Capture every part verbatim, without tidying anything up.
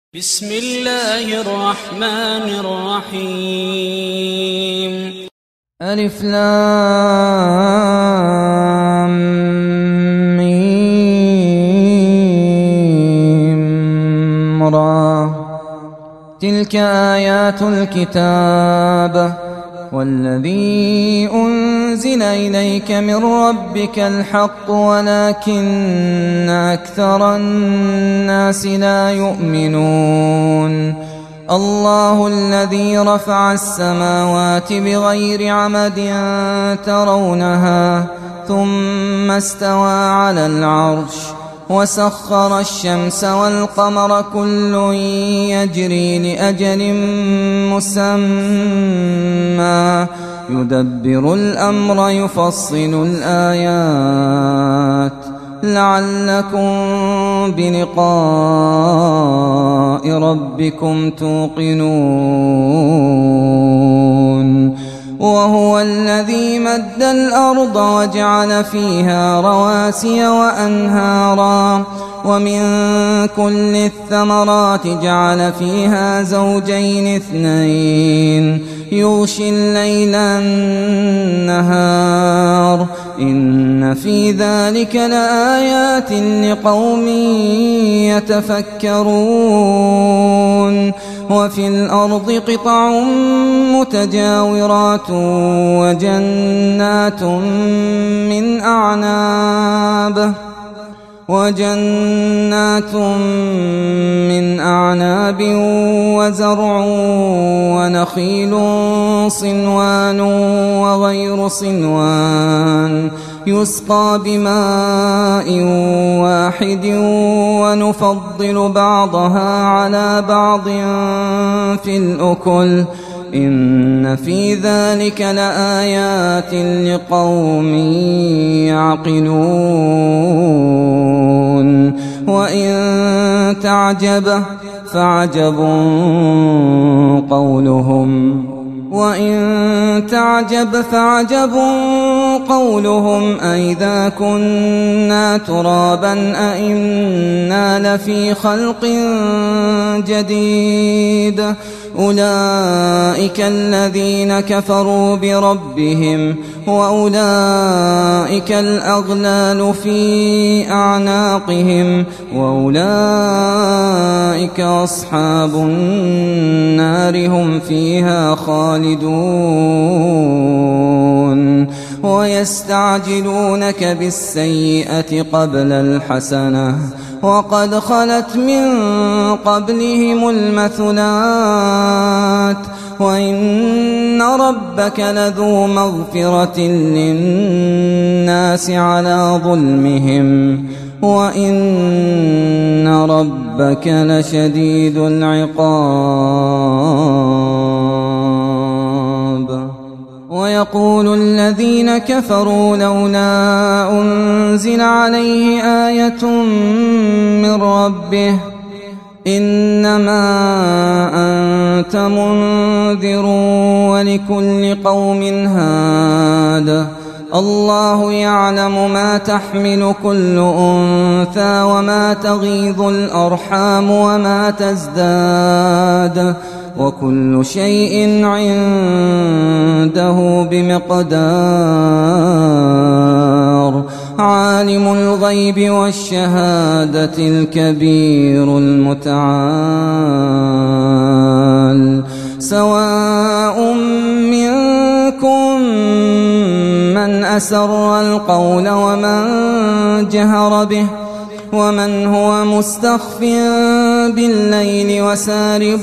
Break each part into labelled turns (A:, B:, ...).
A: بسم الله الرحمن الرحيم.
B: ألف لام ميم را. تلك آيات الكتاب والذي أنزل إليك من ربك الحق ولكن أكثر الناس لا يؤمنون. الله الذي رفع السماوات بغير عمد ترونها ثم استوى على العرش وسخر الشمس والقمر كل يجري لأجل مسمى يدبر الأمر يفصل الآيات لعلكم بلقاء ربكم توقنون. وهو الذي مد الأرض وجعل فيها رواسي وأنهارا ومن كل الثمرات جعل فيها زوجين اثنين يغشي الليل النهار إن في ذلك لآيات لقوم يتفكرون. وفي الأرض قطع متجاورات وجنات من أعناب وجنات من أعناب وزرع ونخيل صنوان وغير صنوان يسقى بماء واحد ونفضل بعضها على بعض في الأكل إن في ذلك لآيات لقوم يعقلون. وإن تعجب فعجب قولهم وإن تعجب فعجب قولهم أئذا كنا ترابا أئنا لفي خلق جديد. أولئك الذين كفروا بربهم وأولئك الأغلال في أعناقهم وأولئك أصحاب النار هم فيها خالدون. ويستعجلونك بالسيئة قبل الحسنة وقد خلت من قبلهم المثلات وإن ربك لذو مغفرة للناس على ظلمهم وإن ربك لشديد العقاب. ويقول الذين كفروا لولا أنزل عليه آية من ربه إنما أنت منذر ولكل قوم هاد. الله يعلم ما تحمل كل أنثى وما تغيض الأرحام وما تزداد وكل شيء عنده بمقدار. عالم الغيب والشهادة الكبير المتعال. سواء منكم من أسر القول ومن جهر به ومن هو مستخف بالليل وسارب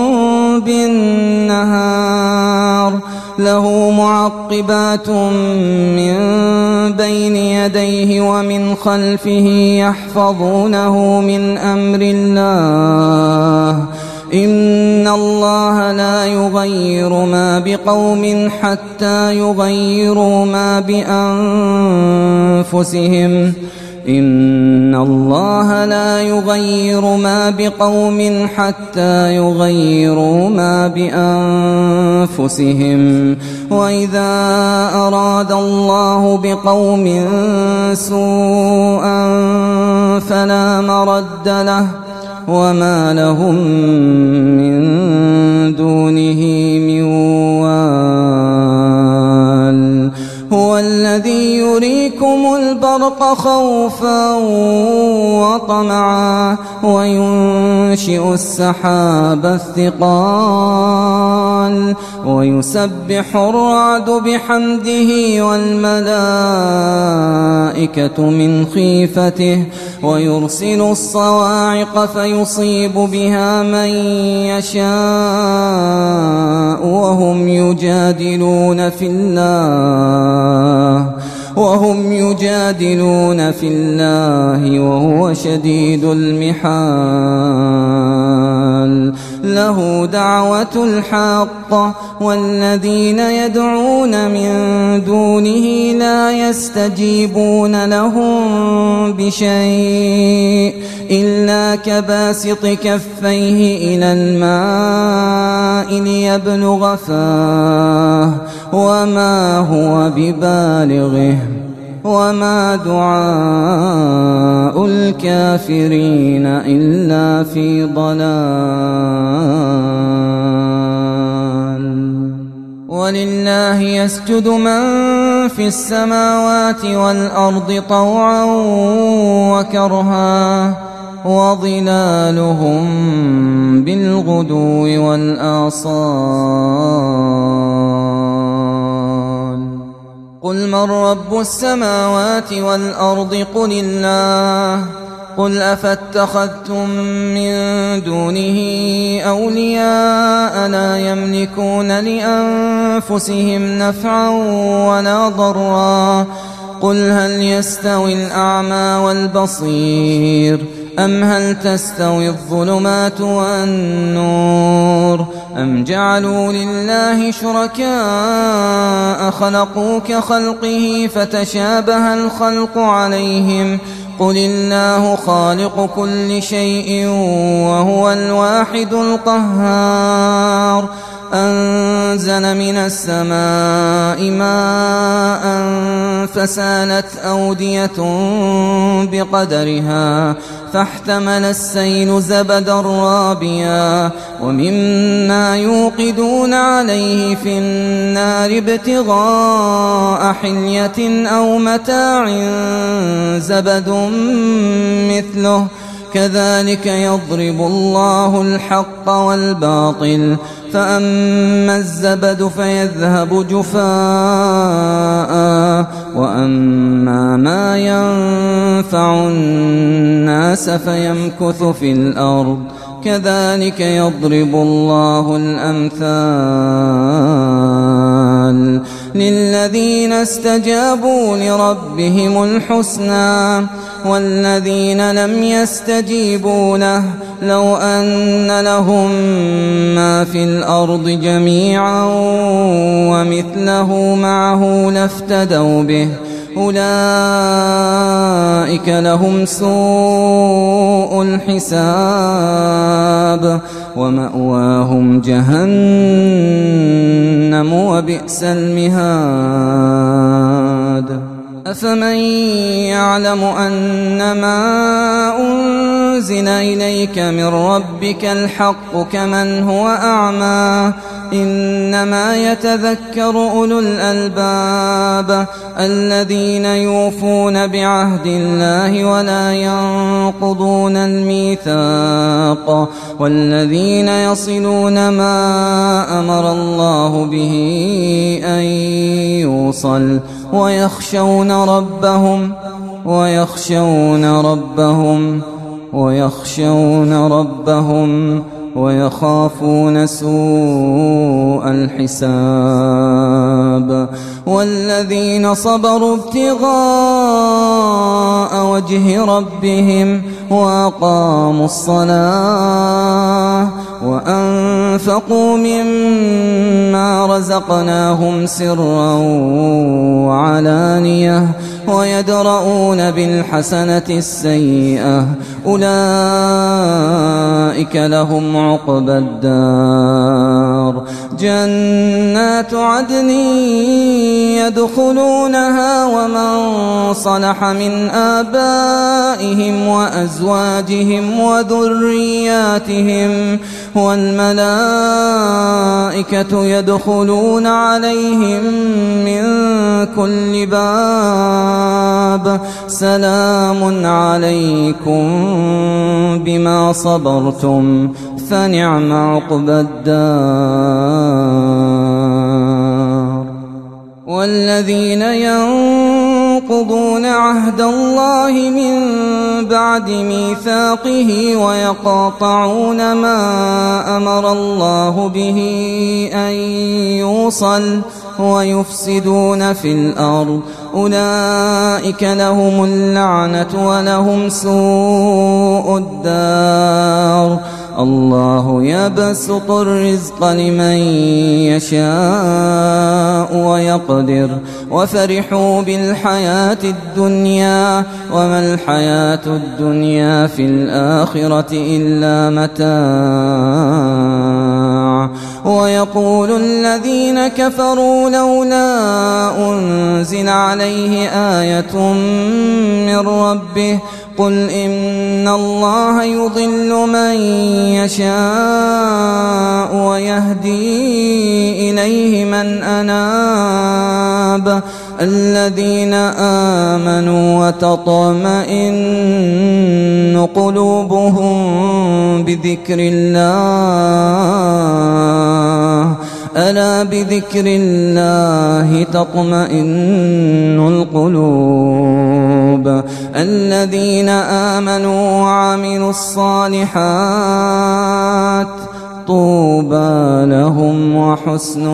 B: بالنهار له معقبات من بين يديه ومن خلفه يحفظونه من أمر الله إن الله لا يغير ما بقوم حتى يغيروا ما بأنفسهم إن الله لا يغير ما بقوم حتى يغيروا ما بأنفسهم وإذا أراد الله بقوم سوءا فلا مرد له وما لهم من دونه من وال. هو الذي يريكم البرق خوفا وطمعا وينشئ السحاب الثقال ويسبح الرعد بحمده والملائكة من خيفته ويرسل الصواعق فيصيب بها من يشاء وهم يجادلون في الله وهم يجادلون في الله وهو شديد المحال. له دعوة الحق والذين يدعون من دونه لا يستجيبون لهم بشيء إلا كباسط كفيه إلى الماء ليبلغ فاه وما هو ببالغه وما دعاء الكافرين إلا في ضلال. ولله يسجد من في السماوات والأرض طوعا وكرها وظلالهم بالغدو والآصال. قل من رب السماوات والأرض قل الله. قل أفاتخذتم من دونه أولياء لا يملكون لأنفسهم نفعا ولا ضرا. قل هل يستوي الأعمى والبصير أم هل تستوي الظلمات والنور أم جعلوا لله شركاء خلقوا كخلقه فتشابه الخلق عليهم. قل الله خالق كل شيء وهو الواحد القهار. أنزل من السماء ماء فسالت أودية بقدرها فاحتمل السيل زبدا رابيا ومما يوقدون عليه في النار ابتغاء حلية أو متاع زبد مثله كذلك يضرب الله الحق والباطل فأما الزبد فيذهب جفاء وأما ما ينفع الناس فيمكث في الأرض كذلك يضرب الله الأمثال. للذين استجابوا لربهم الحسنى والذين لم يستجيبوا له لو أن لهم ما في الأرض جميعا ومثله معه لافتدوا به أولئك لهم سوء الحساب ومأواهم جهنم وبئس المهاد. أفمن يعلم أنما أنزل إليك من ربك الحق كمن هو أعمى إنما يتذكر أولو الألباب الذين يوفون بعهد الله ولا ينقضون الميثاق والذين يصلون ما أمر الله به أن يوصل ويخشون ربهم ويخشون ربهم ويخشون ربهم ويخافون سوء الحساب. والذين صبروا ابتغاء وجه ربهم وأقاموا الصلاة وأنفقوا مما رزقناهم سرا وعلانية ويدرؤون بالحسنة السيئة أولئك لهم عقبى الدار النار جنات عدن يدخلونها ومن صلح من آبائهم وأزواجهم وذرياتهم والملائكة يدخلون عليهم من كل باب سلام عليكم بما صبرتم فنعم عقبى الدار. والذين ينقضون عهد الله من بعد ميثاقه ويقاطعون ما أمر الله به أن يوصل ويفسدون في الأرض أولئك لهم اللعنة ولهم سوء الدار. الله يبسط الرزق لمن يشاء ويقدر وفرحوا بالحياة الدنيا وما الحياة الدنيا في الآخرة إلا متاع. ويقول الذين كفروا لولا أنزل عليه آية من ربه قل إن الله يضل من يشاء ويهدي إليه من أناب الذين آمنوا وتطمئن قلوبهم بذكر الله ألا بذكر الله تطمئن القلوب. الذين آمنوا وعملوا الصالحات طوبى لهم وحسن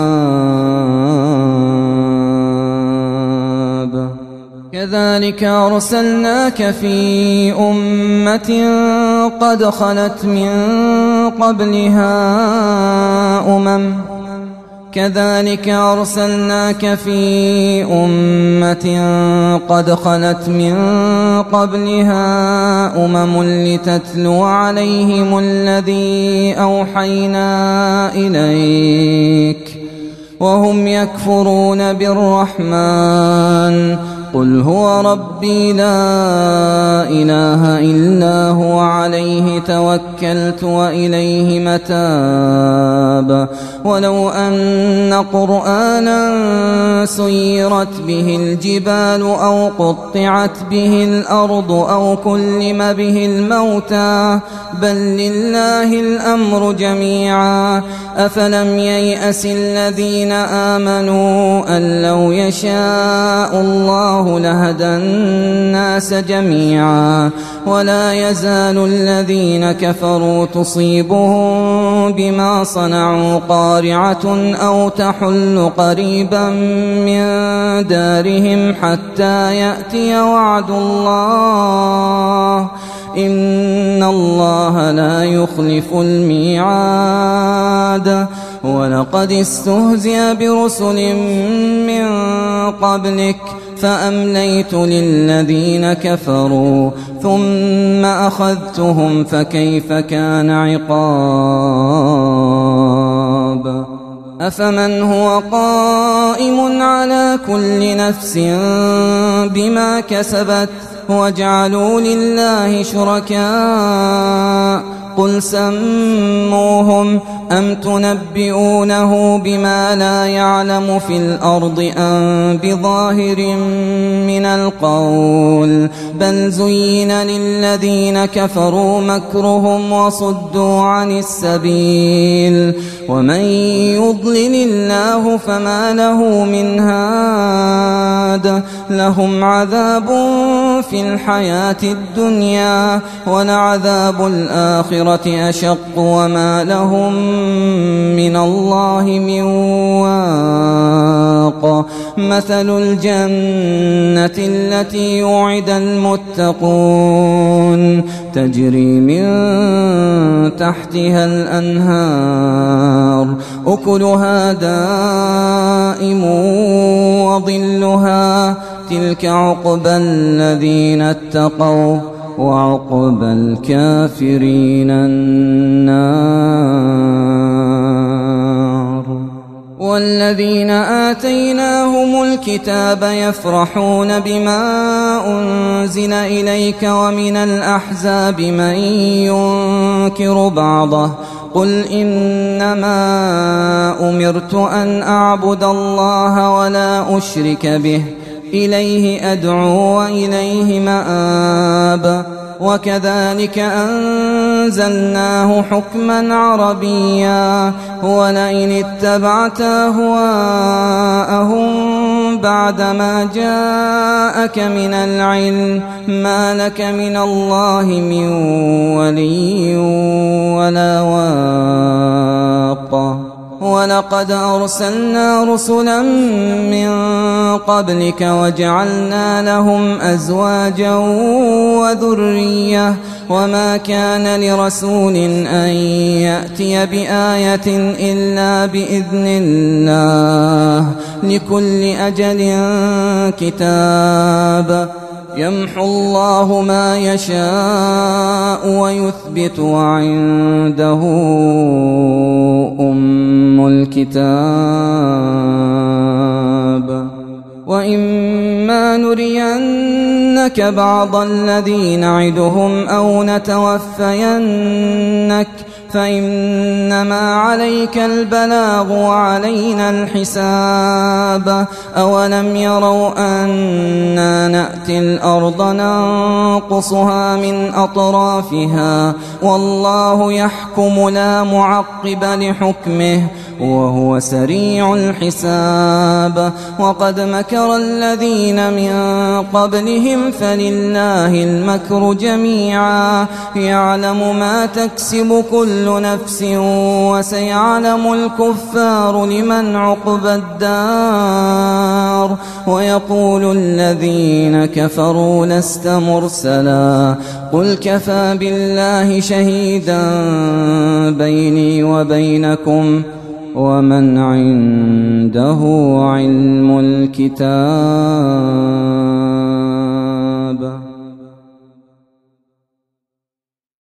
B: مآب. كذلك أرسلناك في أمة قد خلت من قبلها أمم كذلك أرسلناك في أمة قد خلت من قبلها أمم لتتلو عليهم الذي أوحينا إليك وهم يكفرون بالرحمن قل هو ربي لا إله إلا هو عليه توكلت وإليه متاب. ولو أن قرآنا سيرت به الجبال أو قطعت به الأرض أو كلم به الموتى بل لله الأمر جميعا أفلم ييأس الذين آمنوا أن لو يشاء الله لهدى الناس جميعا ولا يزال الذين كفروا تصيبهم بما صنعوا قارعة أو تحل قريبا من دارهم حتى يأتي وعد الله إن الله لا يخلف الميعاد. ولقد استهزئ برسل من قبلك فأمليت للذين كفروا ثم أخذتهم فكيف كان عقاب. أفمن هو قائم على كل نفس بما كسبت وجعلوا لله شركاء قل سموهم أم تنبئونه بما لا يعلم في الأرض أم بظاهر من القول بل زين للذين كفروا مكرهم وصدوا عن السبيل ومن يضلل الله فما له من هاد لهم عذاب في الحياة الدنيا ولعذاب الآخرة أشق وما لهم من الله من واق. مثل الجنة التي وعد المتقون تجري من تحتها الأنهار أكلها دائم وظلها تلك عقبى الذين اتقوا وعقبى الكافرين النار. والذين آتيناهم الكتاب يفرحون بما أنزل إليك ومن الأحزاب من ينكر بعضه قل إنما أمرت أن أعبد الله ولا أشرك به إليه أدعو وإليه مآب وكذلك أنزلناه حكما عربيا ولئن اتبعت أهواءهم بعدما جاءك من العلم ما لك من الله من ولي ولا واق ولقد أرسلنا رسلا من قبلك وجعلنا لهم أزواجا وذرية وما كان لرسول أن يأتي بآية إلا بإذن الله لكل أجل كتاب يمحو الله ما يشاء ويثبت وعنده أم الكتاب وإما نرينك بعض الذي نعدهم أو نتوفينك فإنما عليك البلاغ وعلينا الحساب أولم يروا أنا نأتي الأرض ننقصها من أطرافها والله يحكم لا معقب لحكمه وهو سريع الحساب وقد مكر الذين من قبلهم فلله المكر جميعا يعلم ما تكسب كل نفس وسيعلم الكفار لمن عقبى الدار ويقول الذين كفروا لست مرسلا قل كفى بالله شهيدا بيني وبينكم ومن عنده علم الكتاب